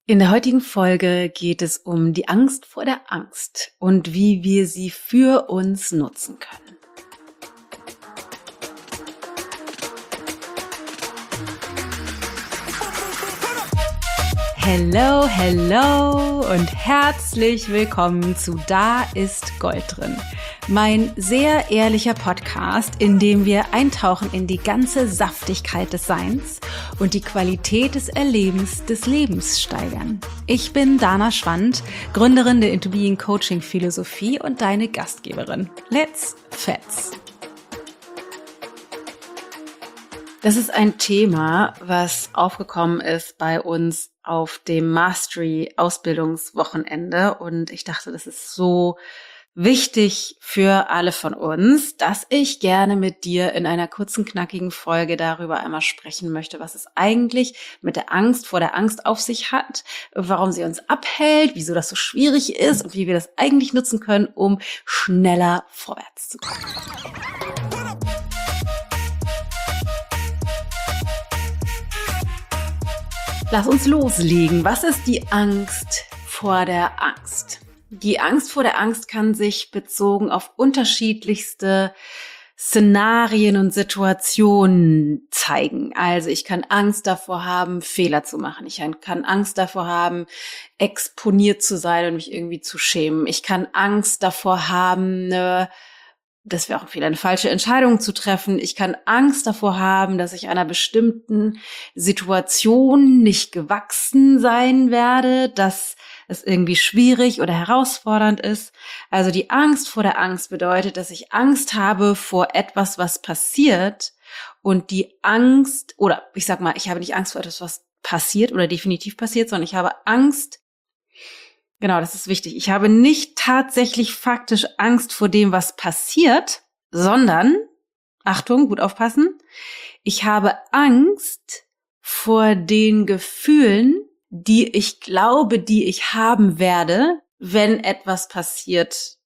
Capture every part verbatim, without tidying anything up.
In der heutigen Folge geht es um die Angst vor der Angst und wie wir sie für uns nutzen können. Hello, hello und herzlich willkommen zu Da ist Gold drin. Mein sehr ehrlicher Podcast, in dem wir eintauchen in die ganze Saftigkeit des Seins und die Qualität des Erlebens des Lebens steigern. Ich bin Dana Schwand, Gründerin der Into Being Coaching Philosophie und deine Gastgeberin. Let's Fets! Das ist ein Thema, was aufgekommen ist bei uns auf dem Mastery-Ausbildungswochenende und ich dachte, das ist so wichtig für alle von uns, dass ich gerne mit dir in einer kurzen, knackigen Folge darüber einmal sprechen möchte, was es eigentlich mit der Angst vor der Angst auf sich hat, warum sie uns abhält, wieso das so schwierig ist und wie wir das eigentlich nutzen können, um schneller vorwärts zu kommen. Lass uns loslegen. Was ist die Angst vor der Angst? Die Angst vor der Angst kann sich bezogen auf unterschiedlichste Szenarien und Situationen zeigen. Also ich kann Angst davor haben, Fehler zu machen. Ich kann Angst davor haben, exponiert zu sein und mich irgendwie zu schämen. Ich kann Angst davor haben, eine das wäre auch ein Fehler, eine falsche Entscheidung zu treffen. Ich kann Angst davor haben, dass ich einer bestimmten Situation nicht gewachsen sein werde, dass es irgendwie schwierig oder herausfordernd ist. Also die Angst vor der Angst bedeutet, dass ich Angst habe vor etwas, was passiert und die Angst, oder ich sag mal, ich habe nicht Angst vor etwas, was passiert oder definitiv passiert, sondern ich habe Angst. Genau, das ist wichtig. Ich habe nicht tatsächlich faktisch Angst vor dem, was passiert, sondern, Achtung, gut aufpassen, ich habe Angst vor den Gefühlen, die ich glaube, die ich haben werde, wenn etwas passiert,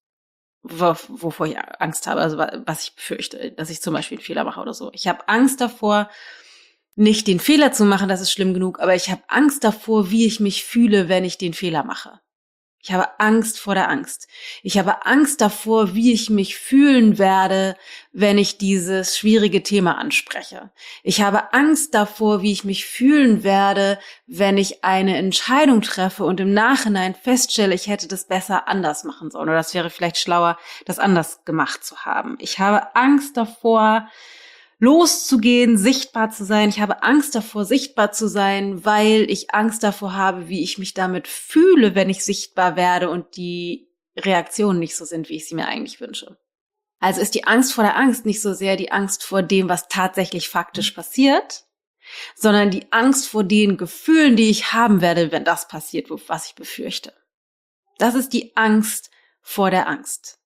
wovor ich Angst habe, also was ich befürchte, dass ich zum Beispiel einen Fehler mache oder so. Ich habe Angst davor, nicht den Fehler zu machen, das ist schlimm genug, aber ich habe Angst davor, wie ich mich fühle, wenn ich den Fehler mache. Ich habe Angst vor der Angst. Ich habe Angst davor, wie ich mich fühlen werde, wenn ich dieses schwierige Thema anspreche. Ich habe Angst davor, wie ich mich fühlen werde, wenn ich eine Entscheidung treffe und im Nachhinein feststelle, ich hätte das besser anders machen sollen oder das wäre vielleicht schlauer, das anders gemacht zu haben. Ich habe Angst davor, loszugehen, sichtbar zu sein. Ich habe Angst davor, sichtbar zu sein, weil ich Angst davor habe, wie ich mich damit fühle, wenn ich sichtbar werde und die Reaktionen nicht so sind, wie ich sie mir eigentlich wünsche. Also ist die Angst vor der Angst nicht so sehr die Angst vor dem, was tatsächlich faktisch passiert, sondern die Angst vor den Gefühlen, die ich haben werde, wenn das passiert, was ich befürchte. Das ist die Angst vor der Angst.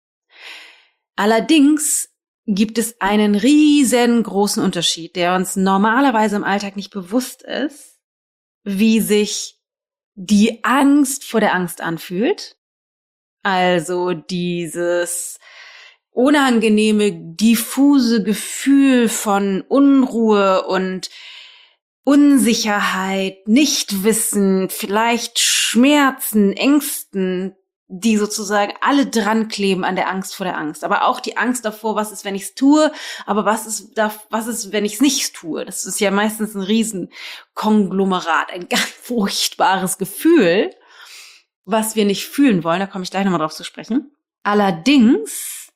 Allerdings gibt es einen riesengroßen Unterschied, der uns normalerweise im Alltag nicht bewusst ist, wie sich die Angst vor der Angst anfühlt. Also dieses unangenehme, diffuse Gefühl von Unruhe und Unsicherheit, Nichtwissen, vielleicht Schmerzen, Ängsten, die sozusagen alle dran kleben an der Angst vor der Angst. Aber auch die Angst davor, was ist, wenn ich es tue, aber was ist, was ist, wenn ich es nicht tue? Das ist ja meistens ein Riesenkonglomerat, ein ganz furchtbares Gefühl, was wir nicht fühlen wollen. Da komme ich gleich nochmal drauf zu sprechen. Allerdings,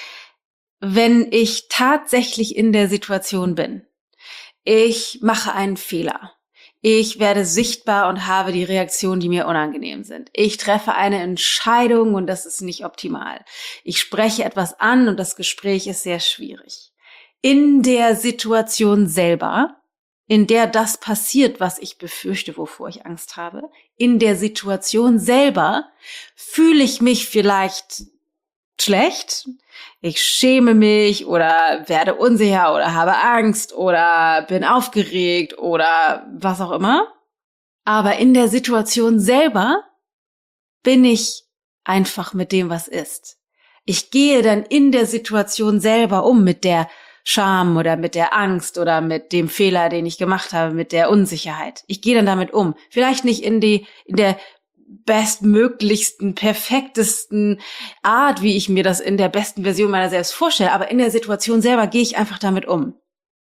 wenn ich tatsächlich in der Situation bin, ich mache einen Fehler, ich werde sichtbar und habe die Reaktionen, die mir unangenehm sind. Ich treffe eine Entscheidung und das ist nicht optimal. Ich spreche etwas an und das Gespräch ist sehr schwierig. In der Situation selber, in der das passiert, was ich befürchte, wovor ich Angst habe, in der Situation selber fühle ich mich vielleicht schlecht. Ich schäme mich oder werde unsicher oder habe Angst oder bin aufgeregt oder was auch immer. Aber in der Situation selber bin ich einfach mit dem, was ist. Ich gehe dann in der Situation selber um mit der Scham oder mit der Angst oder mit dem Fehler, den ich gemacht habe, mit der Unsicherheit. Ich gehe dann damit um. Vielleicht nicht in die, in der bestmöglichsten, perfektesten Art, wie ich mir das in der besten Version meiner selbst vorstelle, aber in der Situation selber gehe ich einfach damit um.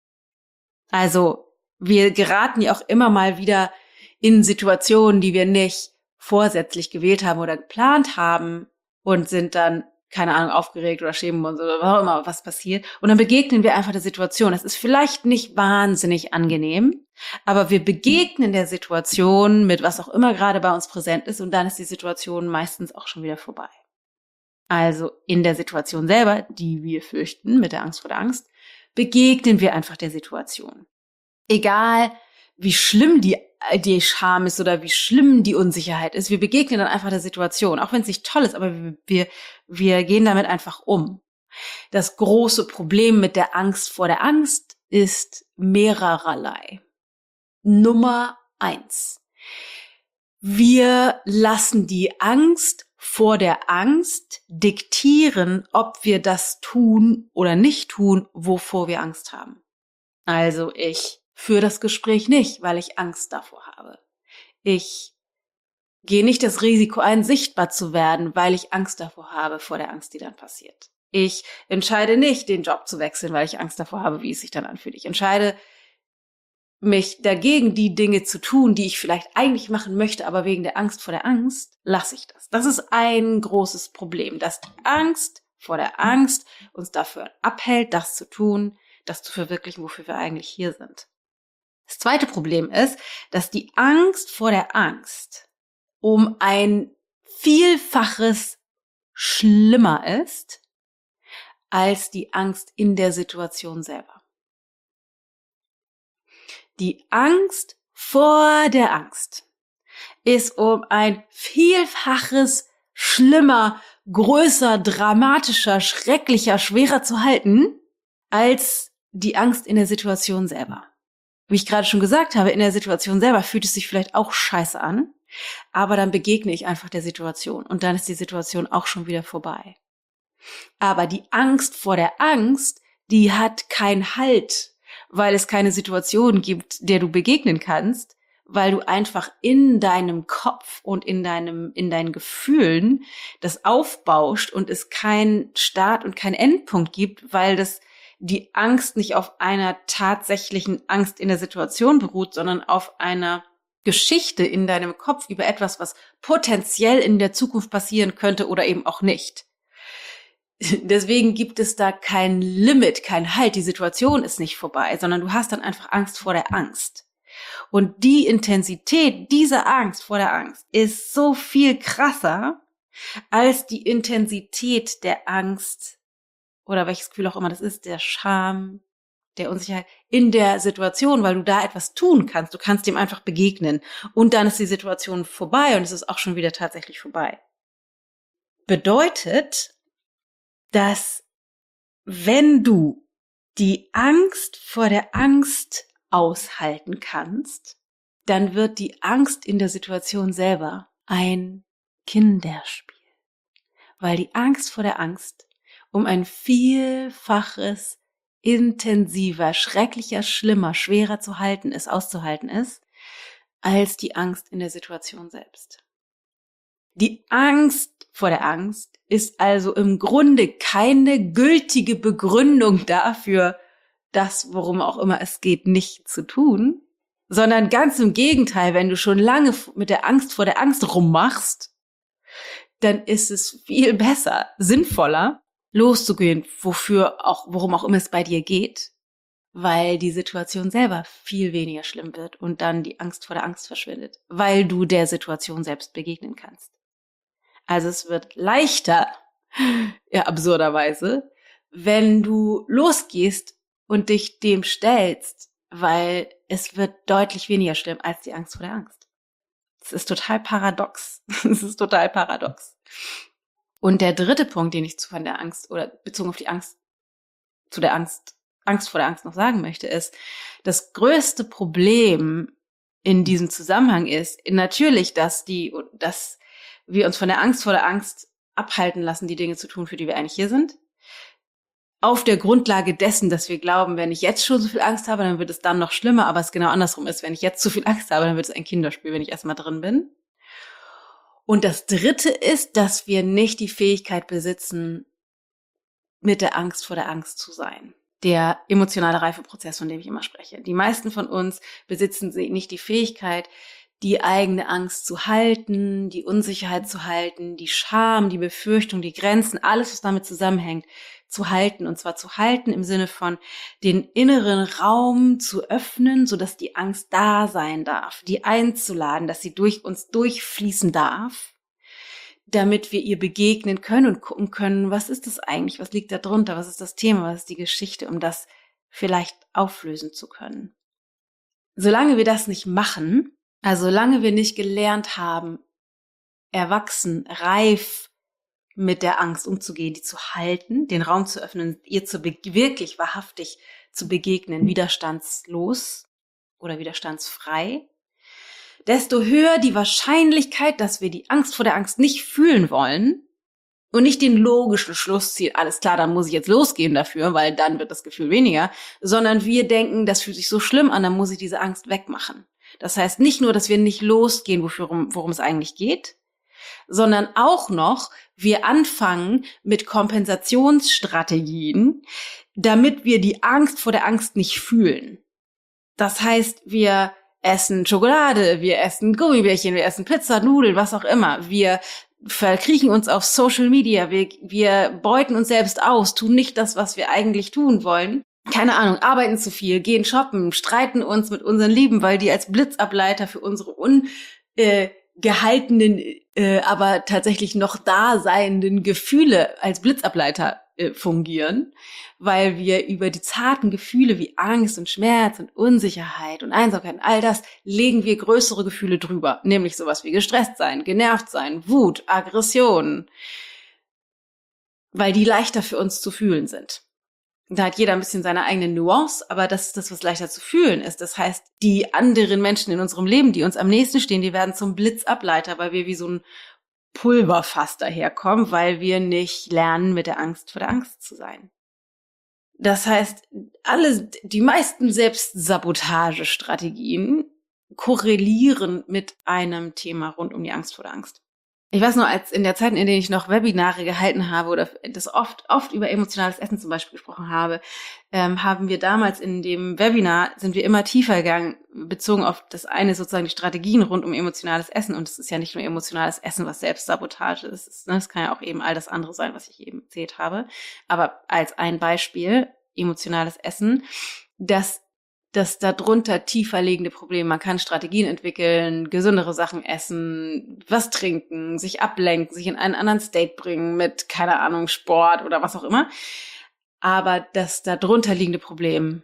Also, wir geraten ja auch immer mal wieder in Situationen, die wir nicht vorsätzlich gewählt haben oder geplant haben und sind dann, keine Ahnung, aufgeregt oder schämen uns oder was auch immer, was passiert. Und dann begegnen wir einfach der Situation. Das ist vielleicht nicht wahnsinnig angenehm, aber wir begegnen der Situation mit was auch immer gerade bei uns präsent ist und dann ist die Situation meistens auch schon wieder vorbei. Also in der Situation selber, die wir fürchten, mit der Angst vor der Angst, begegnen wir einfach der Situation. Egal, wie schlimm die, die Scham ist oder wie schlimm die Unsicherheit ist, wir begegnen dann einfach der Situation, auch wenn es nicht toll ist, aber wir, wir, wir gehen damit einfach um. Das große Problem mit der Angst vor der Angst ist mehrererlei. Nummer eins. Wir lassen die Angst vor der Angst diktieren, ob wir das tun oder nicht tun, wovor wir Angst haben. Also ich führe das Gespräch nicht, weil ich Angst davor habe. Ich gehe nicht das Risiko ein, sichtbar zu werden, weil ich Angst davor habe, vor der Angst, die dann passiert. Ich entscheide nicht, den Job zu wechseln, weil ich Angst davor habe, wie es sich dann anfühlt. Ich entscheide mich dagegen, die Dinge zu tun, die ich vielleicht eigentlich machen möchte, aber wegen der Angst vor der Angst lasse ich das. Das ist ein großes Problem, dass die Angst vor der Angst uns dafür abhält, das zu tun, das zu verwirklichen, wofür wir eigentlich hier sind. Das zweite Problem ist, dass die Angst vor der Angst um ein Vielfaches schlimmer ist als die Angst in der Situation selber. Die Angst vor der Angst ist um ein Vielfaches schlimmer, größer, dramatischer, schrecklicher, schwerer zu halten als die Angst in der Situation selber. Wie ich gerade schon gesagt habe, in der Situation selber fühlt es sich vielleicht auch scheiße an, aber dann begegne ich einfach der Situation und dann ist die Situation auch schon wieder vorbei. Aber die Angst vor der Angst, die hat keinen Halt, weil es keine Situation gibt, der du begegnen kannst, weil du einfach in deinem Kopf und in deinem, in deinen Gefühlen das aufbauscht und es keinen Start und keinen Endpunkt gibt, weil das die Angst nicht auf einer tatsächlichen Angst in der Situation beruht, sondern auf einer Geschichte in deinem Kopf über etwas, was potenziell in der Zukunft passieren könnte oder eben auch nicht. Deswegen gibt es da kein Limit, kein Halt. Die Situation ist nicht vorbei, sondern du hast dann einfach Angst vor der Angst. Und die Intensität dieser Angst vor der Angst ist so viel krasser als die Intensität der Angst oder welches Gefühl auch immer das ist, der Scham, der Unsicherheit in der Situation, weil du da etwas tun kannst. Du kannst dem einfach begegnen und dann ist die Situation vorbei und es ist auch schon wieder tatsächlich vorbei. Bedeutet, dass wenn du die Angst vor der Angst aushalten kannst, dann wird die Angst in der Situation selber ein Kinderspiel. Weil die Angst vor der Angst um ein Vielfaches intensiver, schrecklicher, schlimmer, schwerer zu halten ist, auszuhalten ist, als die Angst in der Situation selbst. Die Angst vor der Angst ist also im Grunde keine gültige Begründung dafür, das, worum auch immer es geht, nicht zu tun, sondern ganz im Gegenteil, wenn du schon lange mit der Angst vor der Angst rummachst, dann ist es viel besser, sinnvoller, loszugehen, wofür auch, worum auch immer es bei dir geht, weil die Situation selber viel weniger schlimm wird und dann die Angst vor der Angst verschwindet, weil du der Situation selbst begegnen kannst. Also es wird leichter, ja, absurderweise, wenn du losgehst und dich dem stellst, weil es wird deutlich weniger schlimm als die Angst vor der Angst. Es ist total paradox. Es ist total paradox. Und der dritte Punkt, den ich zu von der Angst oder bezogen auf die Angst, zu der Angst, Angst vor der Angst noch sagen möchte, ist, das größte Problem in diesem Zusammenhang ist natürlich, dass die, dass wir uns von der Angst vor der Angst abhalten lassen, die Dinge zu tun, für die wir eigentlich hier sind. auf der Grundlage dessen, dass wir glauben, wenn ich jetzt schon so viel Angst habe, dann wird es dann noch schlimmer, aber es genau andersrum ist. Wenn ich jetzt zu viel Angst habe, dann wird es ein Kinderspiel, wenn ich erstmal drin bin. Und das Dritte ist, dass wir nicht die Fähigkeit besitzen, mit der Angst vor der Angst zu sein. Der emotionale Reifeprozess, von dem ich immer spreche. Die meisten von uns besitzen nicht die Fähigkeit, die eigene Angst zu halten, die Unsicherheit zu halten, die Scham, die Befürchtung, die Grenzen, alles, was damit zusammenhängt, zu halten. Und zwar zu halten im Sinne von den inneren Raum zu öffnen, sodass die Angst da sein darf, die einzuladen, dass sie durch uns durchfließen darf, damit wir ihr begegnen können und gucken können, was ist das eigentlich, was liegt da drunter, was ist das Thema, was ist die Geschichte, um das vielleicht auflösen zu können. Solange wir das nicht machen, also solange wir nicht gelernt haben, erwachsen, reif mit der Angst umzugehen, die zu halten, den Raum zu öffnen, ihr zu be- wirklich wahrhaftig zu begegnen, widerstandslos oder widerstandsfrei, desto höher die Wahrscheinlichkeit, dass wir die Angst vor der Angst nicht fühlen wollen und nicht den logischen Schluss ziehen, alles klar, dann muss ich jetzt losgehen dafür, weil dann wird das Gefühl weniger, sondern wir denken, das fühlt sich so schlimm an, dann muss ich diese Angst wegmachen. Das heißt nicht nur, dass wir nicht losgehen, worum, worum es eigentlich geht, sondern auch noch, wir anfangen mit Kompensationsstrategien, damit wir die Angst vor der Angst nicht fühlen. Das heißt, wir essen Schokolade, wir essen Gummibärchen, wir essen Pizza, Nudeln, was auch immer. Wir verkriechen uns auf Social Media, wir, wir beuten uns selbst aus, tun nicht das, was wir eigentlich tun wollen. Keine Ahnung, arbeiten zu viel, gehen shoppen, streiten uns mit unseren Lieben, weil die als Blitzableiter für unsere ungehaltenen, äh, äh, aber tatsächlich noch da seienden Gefühle als Blitzableiter äh, fungieren, weil wir über die zarten Gefühle wie Angst und Schmerz und Unsicherheit und Einsamkeit und all das legen wir größere Gefühle drüber, nämlich sowas wie gestresst sein, genervt sein, Wut, Aggression, weil die leichter für uns zu fühlen sind. Da hat jeder ein bisschen seine eigene Nuance, aber das ist das, was leichter zu fühlen ist. Das heißt, die anderen Menschen in unserem Leben, die uns am nächsten stehen, die werden zum Blitzableiter, weil wir wie so ein Pulverfass daherkommen, weil wir nicht lernen, mit der Angst vor der Angst zu sein. Das heißt, alle, die meisten Selbstsabotagestrategien korrelieren mit einem Thema rund um die Angst vor der Angst. Ich weiß noch, als in der Zeit, in der ich noch Webinare gehalten habe oder das oft, oft über emotionales Essen zum Beispiel gesprochen habe, ähm, haben wir damals in dem Webinar, sind wir immer tiefer gegangen, bezogen auf das eine sozusagen die Strategien rund um emotionales Essen. Und es ist ja nicht nur emotionales Essen, was Selbstsabotage ist. Es, ne, es kann ja auch eben all das andere sein, was ich eben erzählt habe. Aber als ein Beispiel, emotionales Essen, das dass darunter tiefer liegende Probleme. Man kann Strategien entwickeln, gesündere Sachen essen, was trinken, sich ablenken, sich in einen anderen State bringen mit, keine Ahnung, Sport oder was auch immer. Aber das darunter liegende Problem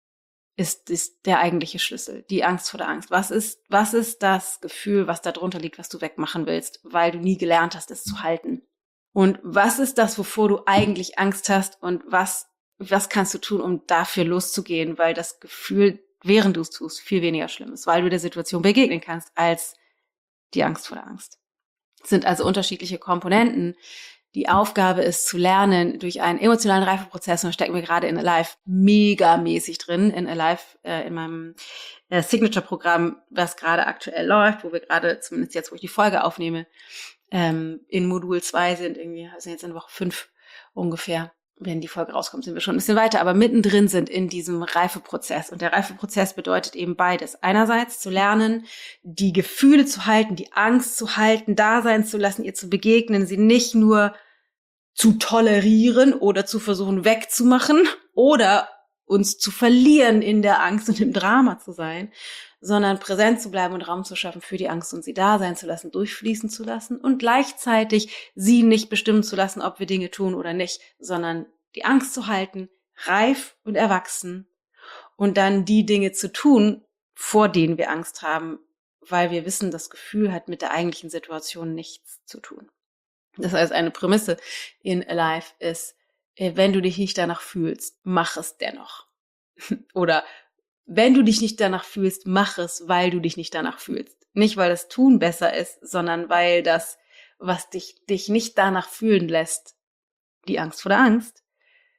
ist, ist der eigentliche Schlüssel, die Angst vor der Angst. Was ist, was ist das Gefühl, was darunter liegt, was du wegmachen willst, weil du nie gelernt hast, es zu halten? Und was ist das, wovor du eigentlich Angst hast und was Was kannst du tun, um dafür loszugehen, weil das Gefühl, während du es tust, viel weniger schlimm ist, weil du der Situation begegnen kannst, als die Angst vor der Angst. Es sind also unterschiedliche Komponenten. Die Aufgabe ist zu lernen durch einen emotionalen Reifeprozess, und da stecken wir gerade in Alive megamäßig drin, in Alive, äh, in meinem äh, Signature-Programm, was gerade aktuell läuft, wo wir gerade, zumindest jetzt, wo ich die Folge aufnehme, ähm, in Modul zwei sind, irgendwie, also jetzt in Woche fünf ungefähr. Wenn die Folge rauskommt, sind wir schon ein bisschen weiter, aber mittendrin sind in diesem Reifeprozess. Und der Reifeprozess bedeutet eben beides. Einerseits zu lernen, die Gefühle zu halten, die Angst zu halten, da sein zu lassen, ihr zu begegnen, sie nicht nur zu tolerieren oder zu versuchen wegzumachen oder uns zu verlieren in der Angst und im Drama zu sein, sondern präsent zu bleiben und Raum zu schaffen für die Angst und sie da sein zu lassen, durchfließen zu lassen und gleichzeitig sie nicht bestimmen zu lassen, ob wir Dinge tun oder nicht, sondern die Angst zu halten, reif und erwachsen und dann die Dinge zu tun, vor denen wir Angst haben, weil wir wissen, das Gefühl hat mit der eigentlichen Situation nichts zu tun. Das heißt, eine Prämisse in Alive ist, wenn du dich nicht danach fühlst, mach es dennoch. Oder wenn du dich nicht danach fühlst, mach es, weil du dich nicht danach fühlst. Nicht, weil das Tun besser ist, sondern weil das, was dich, dich nicht danach fühlen lässt, die Angst vor der Angst,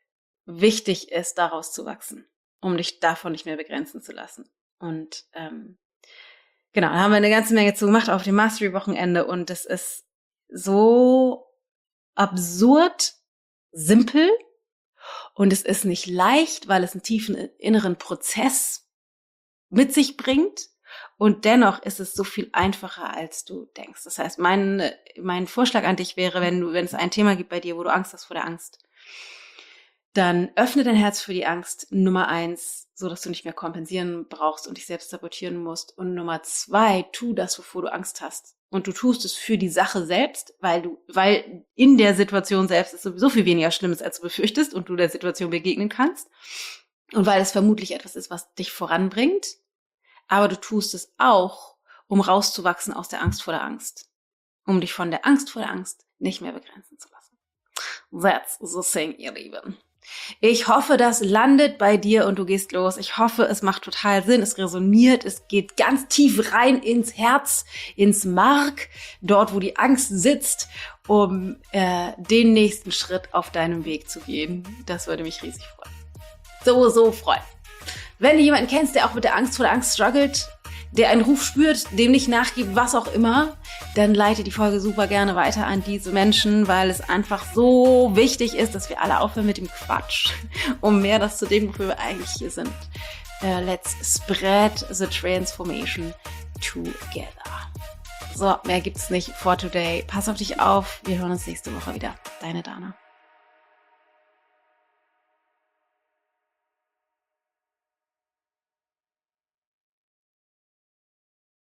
wichtig ist, daraus zu wachsen, um dich davon nicht mehr begrenzen zu lassen. Und ähm, genau, da haben wir eine ganze Menge zu gemacht auf dem Mastery-Wochenende und das ist so absurd simpel und es ist nicht leicht, weil es einen tiefen inneren Prozess mit sich bringt und dennoch ist es so viel einfacher, als du denkst. Das heißt, mein, mein Vorschlag an dich wäre, wenn du, wenn es ein Thema gibt bei dir, wo du Angst hast vor der Angst, dann öffne dein Herz für die Angst, Nummer eins, so dass du nicht mehr kompensieren brauchst und dich selbst sabotieren musst. Und Nummer zwei, tu das, wovor du Angst hast. Und du tust es für die Sache selbst, weil du, weil in der Situation selbst es sowieso viel weniger Schlimmes, als du befürchtest und du der Situation begegnen kannst. Und weil es vermutlich etwas ist, was dich voranbringt. Aber du tust es auch, um rauszuwachsen aus der Angst vor der Angst. Um dich von der Angst vor der Angst nicht mehr begrenzen zu lassen. That's the thing, ihr Lieben. Ich hoffe, das landet bei dir und du gehst los. Ich hoffe, es macht total Sinn, es resoniert, es geht ganz tief rein ins Herz, ins Mark, dort, wo die Angst sitzt, um äh, den nächsten Schritt auf deinem Weg zu gehen. Das würde mich riesig freuen. So, so freuen. Wenn du jemanden kennst, der auch mit der Angst vor der Angst struggelt, der einen Ruf spürt, dem nicht nachgibt, was auch immer, dann leite die Folge super gerne weiter an diese Menschen, weil es einfach so wichtig ist, dass wir alle aufhören mit dem Quatsch, um mehr das zu dem, wofür wir eigentlich hier sind. Uh, let's spread the transformation together. So, mehr gibt's nicht for today. Pass auf dich auf. Wir hören uns nächste Woche wieder. Deine Dana.